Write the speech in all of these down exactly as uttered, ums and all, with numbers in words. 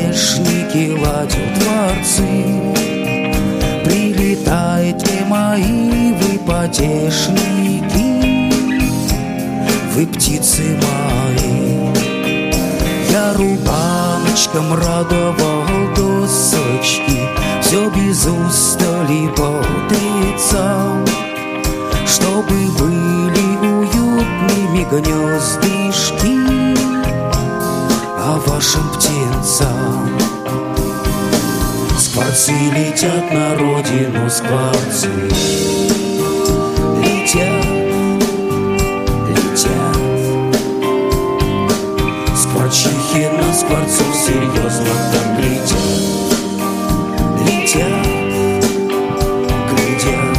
насмешники ладят дворцы. Прилетайте, мои вы потешники, вы птицы мои. Я рубаночком радовал досочки, все без устали бодрится, чтобы были уютными гнездышки, а вашим птенцам скворцы летят на родину, скворцы летят, летят. Скворчихи на скворцов серьезно так глядят, летят, глядят.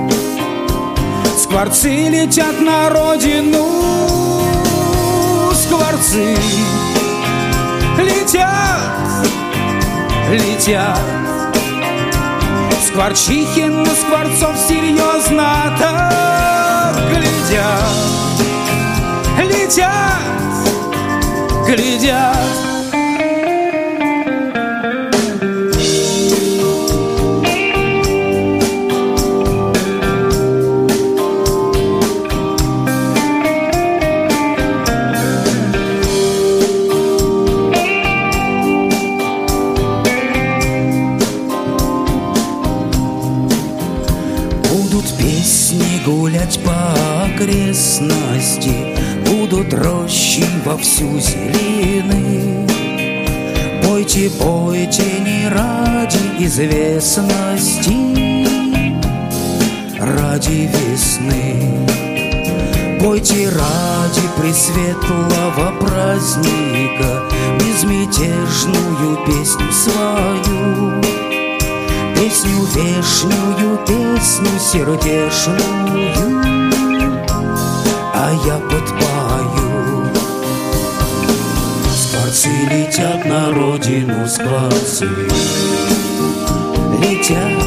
Скворцы летят на родину, скворцы летят, летят. Скворчихи на скворцов серьезно так глядят, летят, глядят. Гулять по окрестности, будут рощи вовсю зелены. Пойте, пойте не ради известности, ради весны. Пойте ради пресветлого праздника безмятежную песню свою, песню вешнюю, песню сердечную, а я подпою. Скворцы летят на родину, скворцы летят,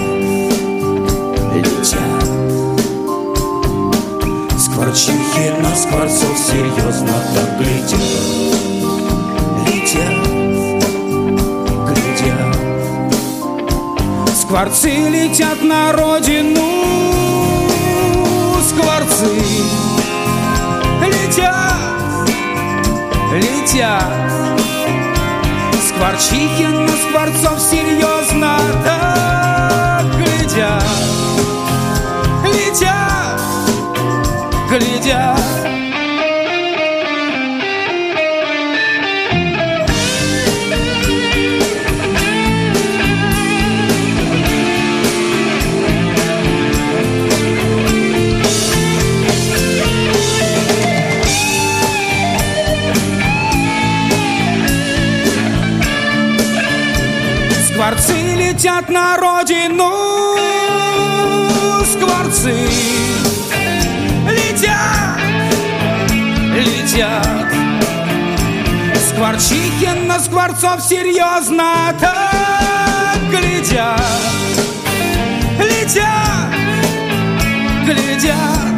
летят. Скворчихи на скворцов серьезно так глядят, летят, глядят. Скворцы летят на родину, скворцы летят, летят. Скворчихи на скворцов серьезно так глядят, летят, глядят. Скворцы летят на родину, скворцы летят, летят. Скворчихи на скворцов серьезно так глядят, летят, глядят.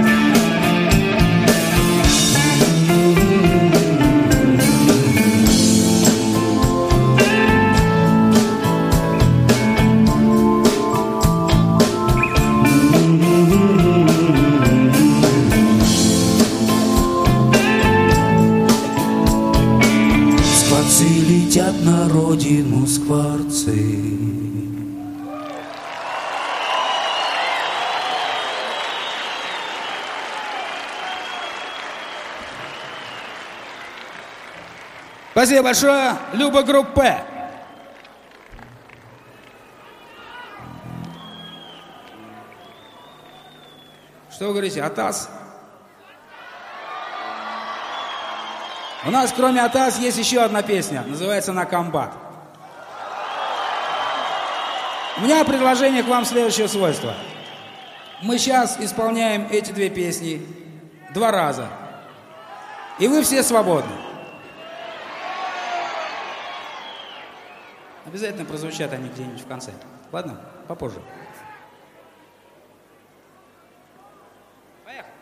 Летят на родину скворцы. Спасибо большое, Люба, группа. Что вы говорите, Атас? У нас, кроме Атас, есть еще одна песня. Называется она «Комбат». У меня предложение к вам следующего свойства. Мы сейчас исполняем эти две песни два раза. И вы все свободны. Обязательно прозвучат они где-нибудь в конце. Ладно? Попозже. Поехали.